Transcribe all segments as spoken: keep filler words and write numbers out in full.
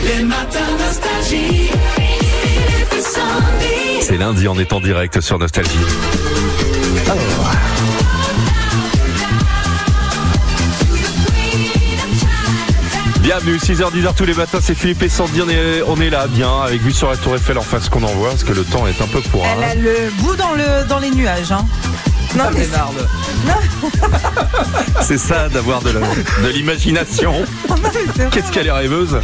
Les matins nostalgie. Philippe et Sandy. C'est lundi, on est en direct sur Nostalgie. Oh. Bienvenue, six heures dix tous les matins, c'est Philippe et Sandy, on est, on est là, bien, avec vue sur la Tour Eiffel, enfin ce qu'on en voit, parce que le temps est un peu pour. Elle a le bout dans, le, dans les nuages, hein. Non, ah, mais c'est... c'est ça d'avoir de, la, de l'imagination. Qu'est-ce qu'elle est rêveuse.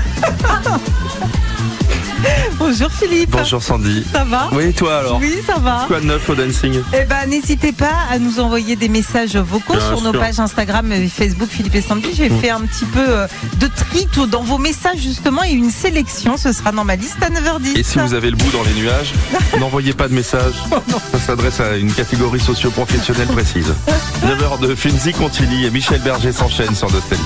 Bonjour Philippe. Bonjour Sandy. Ça va? Oui, toi alors? Oui, ça va. Quoi de neuf au dancing? Eh ben, n'hésitez pas à nous envoyer des messages vocaux Bien sur sûr. nos pages Instagram et Facebook Philippe et Sandy. J'ai mmh. fait un petit peu de tri tout dans vos messages justement et une sélection. Ce sera dans ma liste à neuf heures dix. Et si vous avez le bout dans les nuages, n'envoyez pas de messages. Ça s'adresse à une catégorie socio-professionnelle précise. neuf heures de Funzi continue et Michel Berger s'enchaîne sur Nostalgie.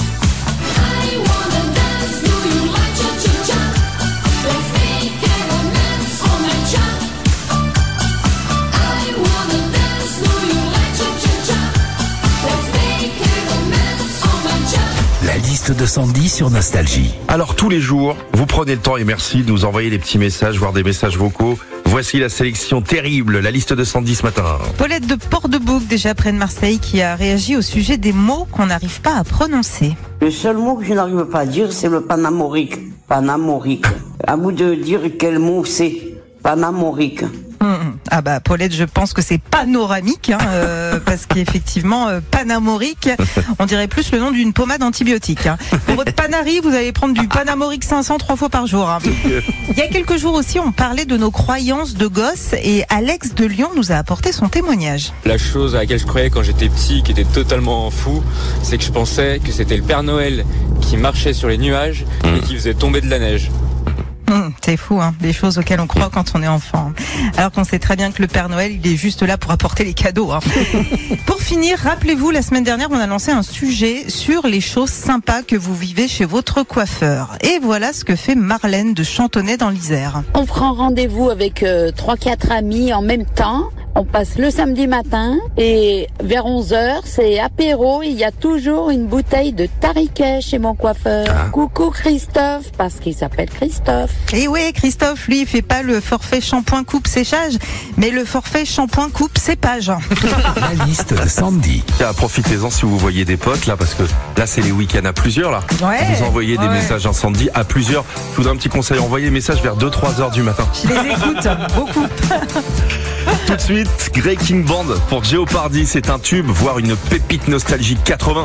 De Sandy sur Nostalgie. Alors tous les jours, vous prenez le temps et merci de nous envoyer des petits messages, voire des messages vocaux. Voici la sélection terrible, la liste de Sandy ce matin. Paulette de Port-de-Bouc, déjà près de Marseille, qui a réagi au sujet des mots qu'on n'arrive pas à prononcer. Le seul mot que je n'arrive pas à dire, c'est le panamorique. Panamorique. À vous de dire quel mot c'est. Panamorique. Mmh. Ah bah Paulette, je pense que c'est panoramique, hein, euh, parce qu'effectivement euh, panamorique, on dirait plus le nom d'une pommade antibiotique. Hein. Pour votre panari, vous allez prendre du panamorique cinq cents trois fois par jour. Hein. Il y a quelques jours aussi, on parlait de nos croyances de gosses et Alex de Lyon nous a apporté son témoignage. La chose à laquelle je croyais quand j'étais petit, qui était totalement fou, c'est que je pensais que c'était le Père Noël qui marchait sur les nuages et qui faisait tomber de la neige. Mmh, c'est fou, hein, des choses auxquelles on croit quand on est enfant. Alors qu'on sait très bien que le Père Noël, il est juste là pour apporter les cadeaux. Hein. Pour finir, rappelez-vous, la semaine dernière, on a lancé un sujet sur les choses sympas que vous vivez chez votre coiffeur. Et voilà ce que fait Marlène de Chantonnay dans l'Isère. On prend rendez-vous avec euh, trois quatre amis en même temps. On passe le samedi matin et vers onze heures, c'est apéro. Il y a toujours une bouteille de tariquet chez mon coiffeur. Ah. Coucou Christophe, parce qu'il s'appelle Christophe. Et oui, Christophe, lui, il fait pas le forfait shampoing coupe séchage, mais le forfait shampoing coupe cépage. La liste de Sandy. Ah, profitez-en si vous voyez des potes là, parce que là c'est les week-ends à plusieurs là. Ouais. Vous envoyez des ouais. messages à Sandy à plusieurs. Je vous donne un petit conseil, envoyez des messages vers deux trois heures du matin. Je les écoute beaucoup. Tout de suite, Grey King Band pour Jeopardy, c'est un tube, voire une pépite nostalgique quatre-vingts.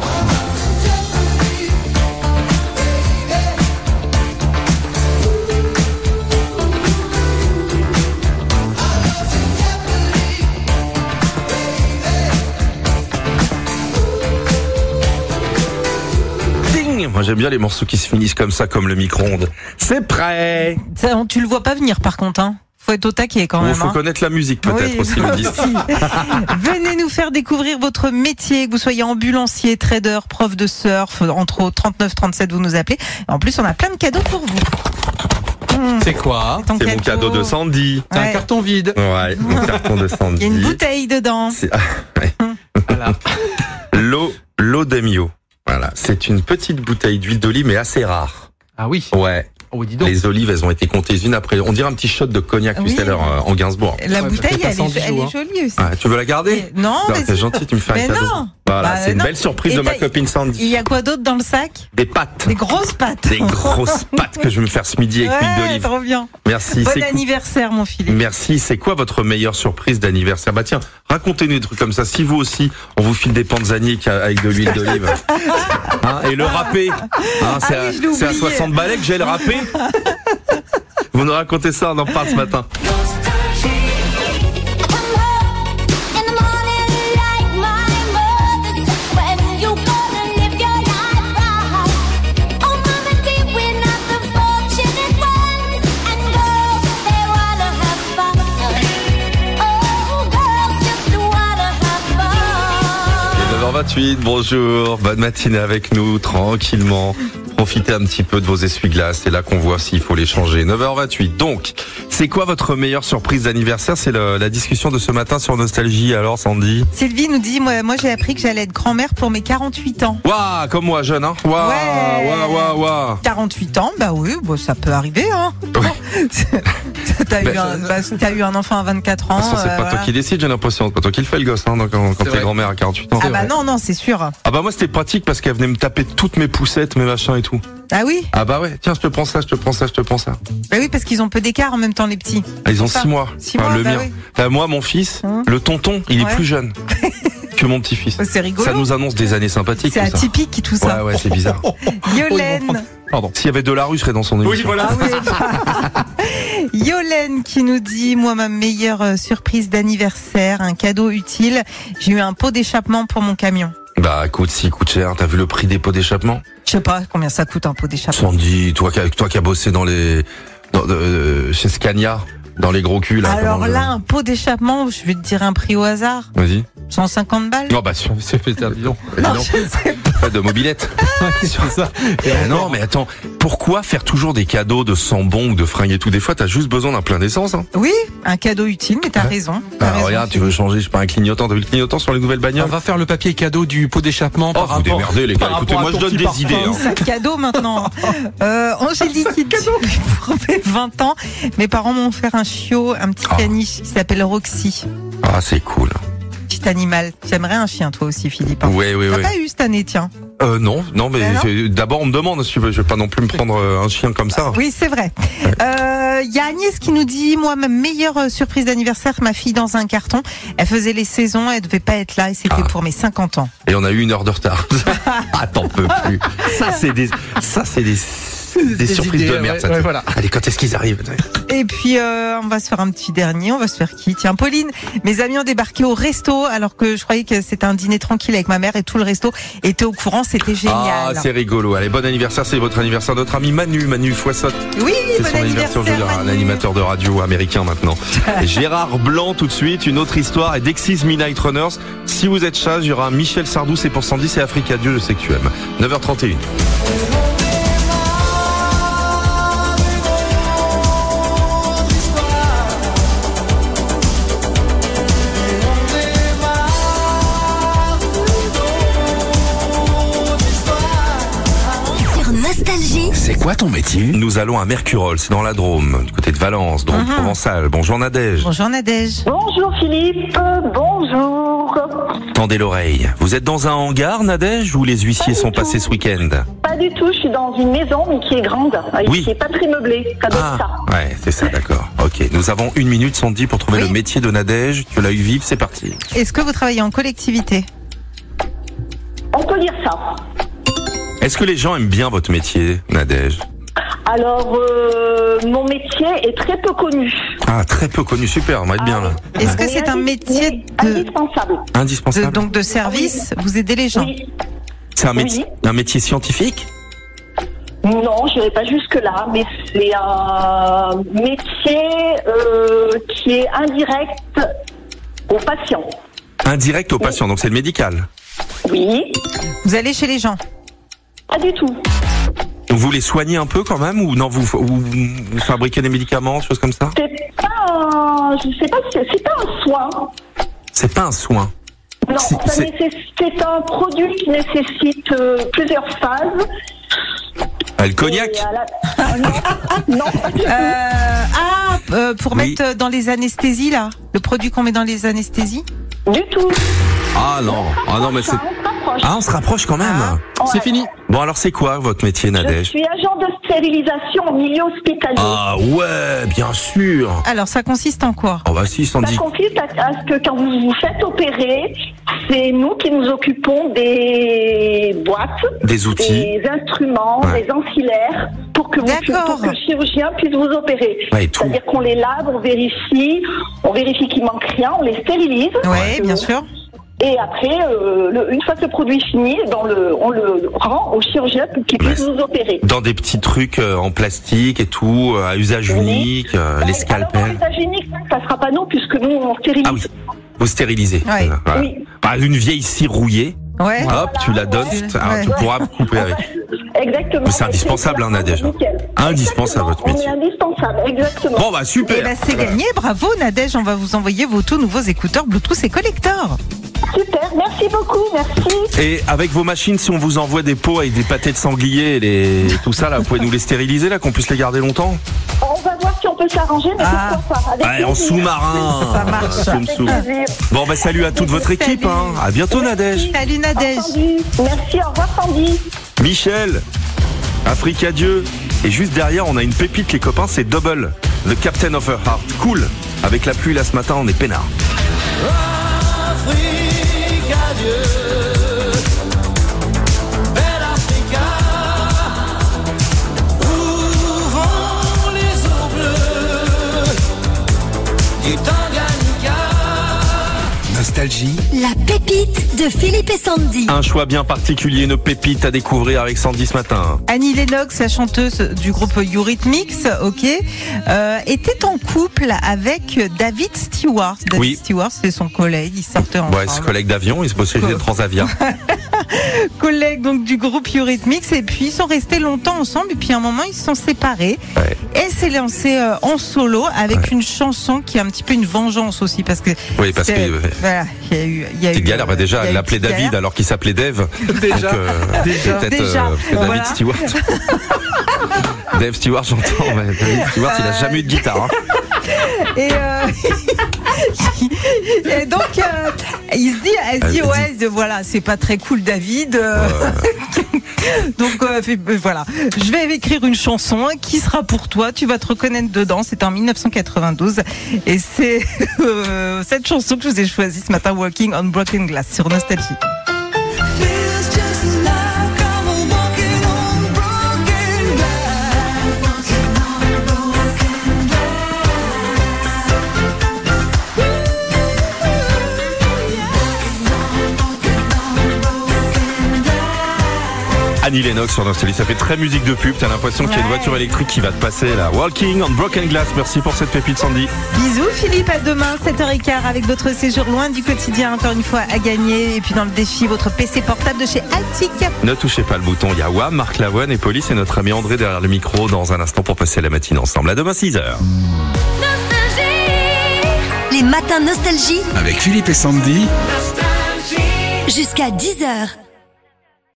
Ding. Moi j'aime bien les morceaux qui se finissent comme ça, comme le micro-ondes. C'est prêt. Ça, tu le vois pas venir par contre, hein. Faut être au taquet quand même. Il faut hein. connaître la musique peut-être oui, aussi le disque. Venez nous faire découvrir votre métier, que vous soyez ambulancier, trader, prof de surf, entre autres trente-neuf trente-sept vous nous appelez. En plus on a plein de cadeaux pour vous. Mmh. C'est quoi? C'est, c'est mon cadeau de Sandy. C'est ouais. un carton vide. Ouais, mon carton de Sandy. Il y a une bouteille dedans. C'est... ouais. Voilà. L'eau, l'eau d'Emio. Voilà, c'est une petite bouteille d'huile d'olive mais assez rare. Ah oui. Ouais. Oh, dis donc. Les olives, elles ont été comptées une après. On dirait un petit shot de cognac, oui. tu sais, en Gainsbourg. La ouais, bouteille, elle, est, elle hein. est jolie aussi. Ah, tu veux la garder? Mais non, non, mais c'est gentil, tu me fais mais un cadeau. Non. Voilà, bah, c'est une non. belle surprise Et de ma copine Sandy. Il y a quoi d'autre dans le sac? Des pâtes. Des grosses pâtes. Des grosses pâtes que je vais me faire ce midi avec ouais, l'huile d'olive. Trop bien. Merci. Bon c'est anniversaire, cool. mon Philippe. Merci. C'est quoi votre meilleure surprise d'anniversaire? Bah tiens, racontez-nous des trucs comme ça. Si vous aussi, on vous file des panzani avec de l'huile d'olive. Hein, et le râpé. Hein, c'est, ah oui, à, c'est à soixante balais que j'ai le râpé. Vous nous racontez ça, on en parle ce matin. neuf heures vingt-huit, bonjour, bonne matinée avec nous, tranquillement. Profitez un petit peu de vos essuie-glaces, c'est là qu'on voit s'il faut les changer. neuf heures vingt-huit, donc, c'est quoi votre meilleure surprise d'anniversaire? C'est le, la discussion de ce matin sur Nostalgie, alors Sandy? Sylvie nous dit, moi, moi j'ai appris que j'allais être grand-mère pour mes quarante-huit ans. Waouh, comme moi, jeune, hein? Waouh, Ouais. waouh, waouh, waouh. quarante-huit ans, bah oui, bon, ça peut arriver, hein. T'as eu, Ben, un- bah, t'as eu un enfant à vingt-quatre ans. De toute façon, c'est euh, pas voilà. toi qui décide, j'ai l'impression. C'est pas toi qui le fais, le gosse, hein, donc, quand, quand C'est t'es vrai. grand-mère à quarante-huit ans. Ah bah non, non, c'est sûr. Ah bah moi, c'était pratique parce qu'elle venait me taper toutes mes poussettes, mes machins et tout. Ah oui, Ah bah ouais, tiens, je te prends ça, je te prends ça, je te prends ça. bah oui, parce qu'ils ont peu d'écart en même temps, les petits. Ah, ils ont Ça. six mois. Six Enfin, mois, le bah mien. oui. Bah, moi, mon fils, Hum. le tonton, il est Ouais. plus jeune que mon petit-fils. C'est rigolo. Ça nous annonce des années sympathiques. C'est tout ça. atypique tout Ouais, ça. ouais, c'est bizarre. Yolène. Pardon. S'il y avait de la rue, je serais dans son émission. Ah oui. Yolène qui nous dit, moi, ma meilleure euh, surprise d'anniversaire, un cadeau utile. J'ai eu un pot d'échappement pour mon camion. Bah, écoute, s'il coûte cher, t'as vu le prix des pots d'échappement? Je sais pas combien ça coûte un pot d'échappement. Sandy, toi qui as, toi qui as bossé dans les, dans, euh, chez Scania, dans les gros culs, là. Alors comment- là, un pot d'échappement, je vais te dire un prix au hasard. Vas-y. cent cinquante balles. Non, bah, sur, C'est fait, dis donc. Non, non. je sais pas de mobilette. C'est ça. Et Eh encore. non, mais attends, pourquoi faire toujours des cadeaux de sambon ou de fringues et tout? Des fois, t'as juste besoin d'un plein d'essence, hein. Oui, un cadeau utile, mais t'as raison. T'as Ah, raison. regarde, tu veux changer, je sais pas, un clignotant. T'as vu le clignotant sur les nouvelles On bagnoles? va faire le papier cadeau du pot d'échappement Oh, par vous rapport. démerdez, les gars. par Écoutez, rapport moi, à je ton donne petit des idées, parfum. hein. Sac cadeau maintenant. Euh, Angélique qui dit pour mes vingt ans, mes parents m'ont offert un chiot, un petit Ah. caniche qui s'appelle Roxy. Ah, c'est cool. Petit animal. J'aimerais un chien, toi aussi, Philippe. hein. Ouais, ouais, T'as ouais. pas eu cette année, tiens. Euh, non, non, mais Ah non j'ai- d'abord, on me demande si tu veux. Je vais pas non plus me prendre euh, un chien comme ça. Oui, c'est vrai. Il y a Agnès qui nous dit, moi, ma meilleure euh, surprise d'anniversaire, ma fille dans un carton. Elle faisait les saisons, elle devait pas être là et c'était Ah. pour mes cinquante ans. Et on a eu une heure de retard. Ah, t'en peux plus. Ça, c'est des, ça, c'est des, des, Des surprises idées, de merde. ouais, ça. ouais, voilà. Allez, quand est-ce qu'ils arrivent? Et puis, euh, on va se faire un petit dernier. On va se faire qui? Tiens, Pauline. Mes amis ont débarqué au resto alors que je croyais que c'était un dîner tranquille avec ma mère et tout le resto était au courant. C'était Ah, génial. c'est rigolo. Allez, bon anniversaire. C'est votre anniversaire. Notre ami Manu, Manu Foissotte. oui, C'est bon son anniversaire aujourd'hui, un Manu. animateur de radio américain maintenant. Et Gérard Blanc tout de suite, une autre histoire et Dexys Midnight Runners. Si vous êtes chasse, il y aura Michel Sardou, c'est pour Sandy, c'est Africa Dieu, je sais que tu aimes. neuf heures trente et une. Sur Nostalgie. C'est quoi ton métier? Nous allons à Mercurol, c'est dans la Drôme, du côté de Valence, Drôme Mhm. provençal. Bonjour Nadège. Bonjour Nadège. Bonjour Philippe, bonjour. Tendez l'oreille. Vous êtes dans un hangar, Nadège, où les huissiers Pas sont du tout. passés ce week-end? Pas du tout, je suis dans une maison mais qui est grande, et Oui. qui est pas très meublée, ça doit Ah, être ça. ouais, c'est ça, d'accord. Ok, nous avons une minute, Sandy, pour trouver Oui. le métier de Nadège. Tu l'as eu vive, c'est parti. Est-ce que vous travaillez en collectivité? On peut dire ça. Est-ce que les gens aiment bien votre métier, Nadège? Alors, euh, mon métier est très peu connu. Ah, très peu connu, super, on va être bien là. Est-ce que Mais c'est un indi- métier mais de, indispensable. de- Indispensable. donc de service? Vous aidez les gens? Oui. C'est un métier, un métier scientifique? Non, je n'irai pas jusque-là, mais c'est un métier euh, qui est indirect aux patients. Indirect aux patients, donc c'est le médical. Oui, Vous allez chez les gens? pas du tout. Vous les soignez un peu quand même ou non, vous, vous, vous fabriquez des médicaments, des choses comme ça? C'est pas un, je sais pas, si c'est c'est pas un soin. C'est pas un soin. Non, C'est- ça c'est- nécess- c'est un produit qui nécessite euh, plusieurs phases. Ah, le cognac? Et à la- Ah, non, non, pas du tout. Euh, ah, euh, pour Oui. mettre dans les anesthésies là, le produit qu'on met dans les anesthésies. Du tout. Ah non, ah non mais c'est... Ça, on se rapproche. Ah, on se rapproche quand même. Ah. C'est Ouais. fini. Bon alors c'est quoi votre métier, Je Nadège? suis agent de stérilisation au milieu hospitalier. Ah ouais, bien sûr. Alors ça consiste en quoi? Oh bah si, Ça Sandy. consiste à, à ce que quand vous vous faites opérer, c'est nous qui nous occupons des boîtes, Des outils. des instruments, Ouais. des ancillaires, pour que, vous, D'accord. pour que le chirurgien puisse vous opérer. Ouais, et tout. C'est-à-dire qu'on les lave, on vérifie, on vérifie qu'il manque rien, on les stérilise. Ouais, bien Euh, sûr. Et après, euh, le- une fois que le produit est fini, dans le, on le rend au chirurgien pour qu'il puisse Ouais. vous opérer. Dans des petits trucs euh, en plastique et tout, euh, à usage Oui. unique, euh, les Alors, scalpels. l'usage unique, ça ne sera pas nous, puisque nous, on stérilise. Ah oui, vous stérilisez. Ouais. Euh, voilà. Oui. Bah, une vieille scie rouillée, Ouais. hop, tu la donnes, Ouais. tu, alors, tu Ouais. pourras couper avec. exactement. C'est indispensable, hein, Nadège. Nickel. Indispensable, votre Exactement, métier. On est indispensable, exactement. Bon, bah, super. Eh ben, c'est gagné, bravo Nadège, on va vous envoyer vos tout nouveaux écouteurs Bluetooth et collector. Super, merci beaucoup, merci. Et avec vos machines, si on vous envoie des pots avec des pâtés de sanglier et les... tout ça, là, vous pouvez nous les stériliser, là, qu'on puisse les garder longtemps? On va voir si on peut s'arranger, mais Ah. pourquoi pas. Avec Ouais, en plaisir. sous-marin. Ça marche. Soum, soum. Avec plaisir. Bon, bah, salut à toute votre équipe, Salut. hein. À bientôt, Nadège. Salut Nadège. Entendu. Merci, au revoir Sandy. Michel, Africa Dieu. Et juste derrière, on a une pépite, les copains, c'est Double, The Captain of Her Heart. Cool. Avec la pluie, là, ce matin, on est peinard. Nostalgie, La pépite de Philippe et Sandy. Un choix bien particulier, une pépite à découvrir avec Sandy ce matin. Annie Lennox, la chanteuse du groupe Eurythmics, ok, euh, était en couple avec David Stewart. David Oui. Stewart, c'est son collègue, ils sortaient ensemble. Ouais, ce collègue d'avion, il se bossait chez Transavia. Collègue donc du groupe Eurythmics, et puis ils sont restés longtemps ensemble, et puis à un moment ils se sont séparés. Ouais. Et s'est lancé euh, en solo avec Ouais. une chanson qui est un petit peu une vengeance aussi, parce que Oui, parce que c'est- euh, voilà, il y a eu, il y a eu petite galère. Bah, il y déjà, a eu elle l'appelait une petite David galère. alors qu'il s'appelait Dave. Déjà. Donc, euh, Déjà. peut-être Déjà. euh, que David Voilà. Stewart. Dave Stewart, j'entends, mais David Stewart, il a jamais eu de guitare. Hein. Et, euh, et donc, euh, il se dit, elle se dit, Elle ouais, de- voilà, c'est pas très cool, David. euh, donc, euh, fait- euh, voilà, je vais écrire une chanson hein, qui sera pour toi. Tu vas te reconnaître dedans. C'était en mille neuf cent quatre-vingt-douze, et c'est euh, cette chanson que je vous ai choisie ce matin, Walking on Broken Glass, sur Nostalgie. Feels just like I'm walking on broken glass. Walking on broken Annie Lennox sur Nostalgie, ça fait très musique de pub. T'as l'impression qu'il y a une Ouais. voiture électrique qui va te passer là. Walking on Broken Glass. Merci pour cette pépite, Sandy. Bisous Philippe, à demain sept heures quinze avec votre séjour loin du quotidien, encore une fois à gagner. Et puis dans le défi, votre P C portable de chez Altic. Ne touchez pas le bouton. Il y a Wam, Marc Lavoine et Police et notre ami André derrière le micro dans un instant pour passer la matinée ensemble. À demain six heures. Les matins Nostalgie avec Philippe et Sandy. jusqu'à dix heures.